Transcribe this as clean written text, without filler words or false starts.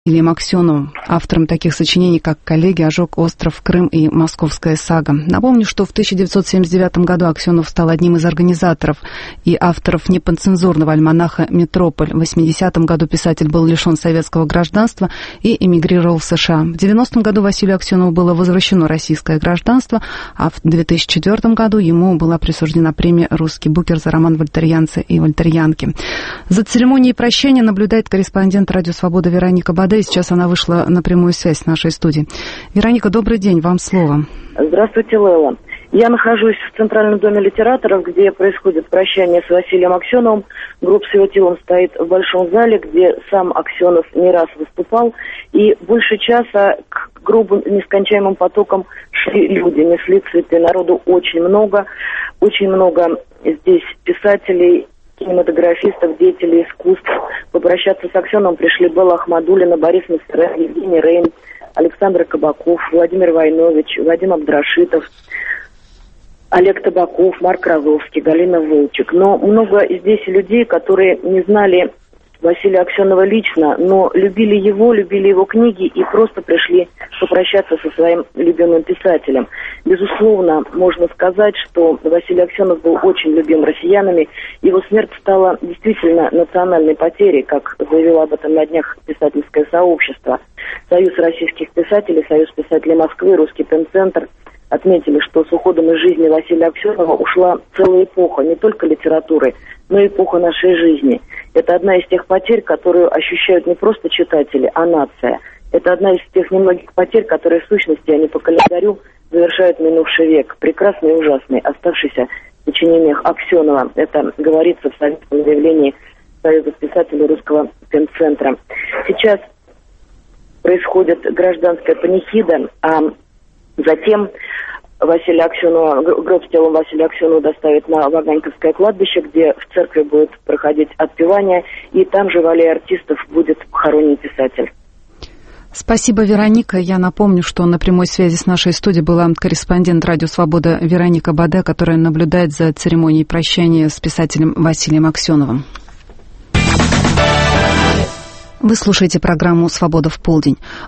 Василием Аксеновым, автором таких сочинений, как «Коллеги», «Ожог», «Остров», «Крым» и «Московская сага». Напомню, что в 1979 году Аксенов стал одним из организаторов и авторов неподцензурного альманаха «Метрополь». В 80-м году писатель был лишен советского гражданства и эмигрировал в США. В 90-м году Василию Аксенову было возвращено российское гражданство, а в 2004 году ему была присуждена премия «Русский букер» за роман «Вольтерьянцы и вольтерьянки». За церемонией прощания наблюдает корреспондент «Радио Свобода» Вероника Баде. И сейчас она вышла на прямую связь с нашей студией. Вероника, добрый день, вам слово. Здравствуйте, Лейла. Я нахожусь в Центральном доме литераторов, где происходит прощание с Василием Аксеновым. Гроб с его телом стоит в большом зале, где сам Аксенов не раз выступал. И больше часа к гробу нескончаемым потоком шли люди, несли цветы. Народу очень много здесь писателей, кинематографистов, деятелей искусств. Попрощаться с Аксеновым пришли Белла Ахмадуллина, Борис Мессерер, Евгений Рейн, Александр Кабаков, Владимир Войнович, Вадим Абдрашитов, Олег Табаков, Марк Розовский, Галина Волчек. Но много здесь людей, которые не знали Василия Аксенова лично, но любили его книги и просто пришли попрощаться со своим любимым писателем. Безусловно, можно сказать, что Василий Аксенов был очень любим россиянами. Его смерть стала действительно национальной потерей, как заявило об этом на днях писательское сообщество. Союз российских писателей, Союз писателей Москвы, Русский пенцентр отметили, что с уходом из жизни Василия Аксенова ушла целая эпоха не только литературы, но и эпоха нашей жизни. Это одна из тех потерь, которую ощущают не просто читатели, а нация. Это одна из тех немногих потерь, которые в сущности, они по календарю завершают минувший век. Прекрасный и ужасный, оставшийся в сочинениях Аксенова. Это говорится в советском заявлении Союза писателей Русского пенцентра. Сейчас происходит гражданская панихида, а затем Василия Аксенова, гроб с телом Василия Аксенова доставят на Ваганьковское кладбище, где в церкви будет проходить отпевание, и там же в аллее артистов будет похоронен писатель. Спасибо, Вероника. Я напомню, что на прямой связи с нашей студией была корреспондент «Радио Свобода» Вероника Баде, которая наблюдает за церемонией прощания с писателем Василием Аксеновым. Вы слушаете программу «Свобода в полдень».